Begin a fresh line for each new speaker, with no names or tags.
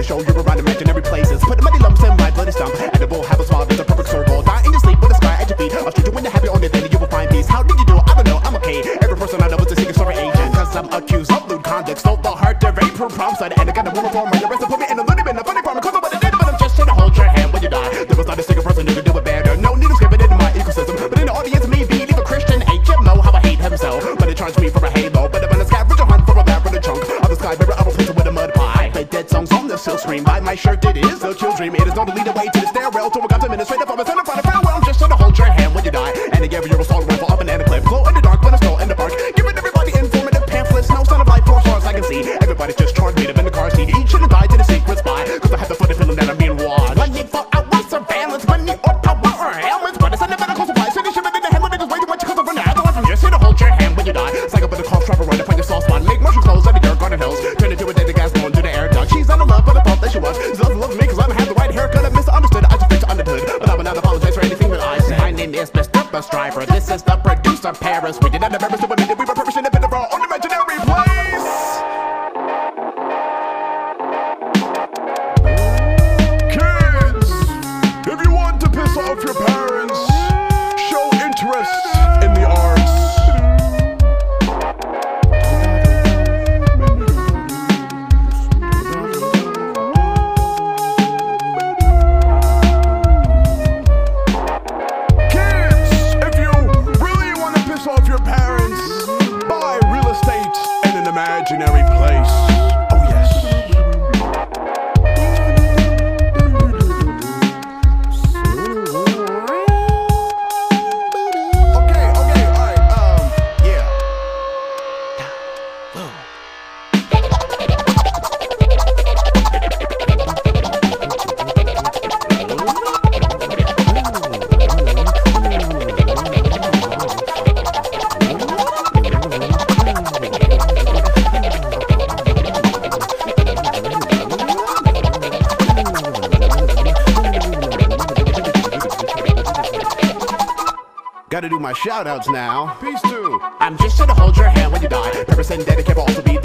show you around imaginary places. Put the money lumps in my bloody stump, and it will have a smile that's a perfect circle. Die in your sleep with a sky at your feet. I'll treat you when you're happy on it, then you will find peace. How did you do it? I don't know, I'm okay. Every person I know is a secret story agent. Cause I'm accused of lewd conduct, stole the heart of a prom side. And I got a woman for my arrest and put me in a little bit of a funny farm. Cause I'm what I did, but I'm just trying to hold your hand when you die. There was not a single person who could do it better. No need to skip it in my ecosystem. But in the audience, me being a Christian HMO, how I hate himself. But it charged me for a halo. But I'm a scavenger hunt for a bad for the chunk of the sky. Maybe I will place it with a mud pie. I play dead songs on the silk screen. By my shirt, it is a chill dream. It is not to lead the way to the stairwell. To a God's administrative office and a front of farewell. I'm just trying to hold your hand when you die. And again, you're a assault rifle up an clip. Glow in the dark, but I'm still in the park. Giving everybody informative pamphlets. No sign of life for as far as I can see. Everybody's just charged me to in the car seat. Each should have died in a secret spy. Cause I have the funny feeling that I'm being watched. Money for our surveillance. Money or power or helmets. But it's in the medical supply. City shipping in the hand. Niggas way too much cause I'm running out. I'm just here to hold your hand when you die. Psych up with a cough trapper run to find your soft spot. Make mushroom clothes out of dirt garden hills. Turn into a dead gas going to the air duct. She's not in love, but I thought that she was. She doesn't love me cause I don't have the right haircut. I misunderstood. I just fixed understood. But I will not apologize for anything that I said. My name is Mr. Bus Driver. This is the producer Paris. We did not have ever so we were purposing a bit of our own imaginary place. Kids, if you want to piss off your parents, show interest in the arts. Off your parents, buy real estate in an imaginary place. Oh yes. Okay, alright, yeah. Gotta do my shout outs now. Peace too. I'm just here to hold your hand when you die. Purpose and dedicate will also be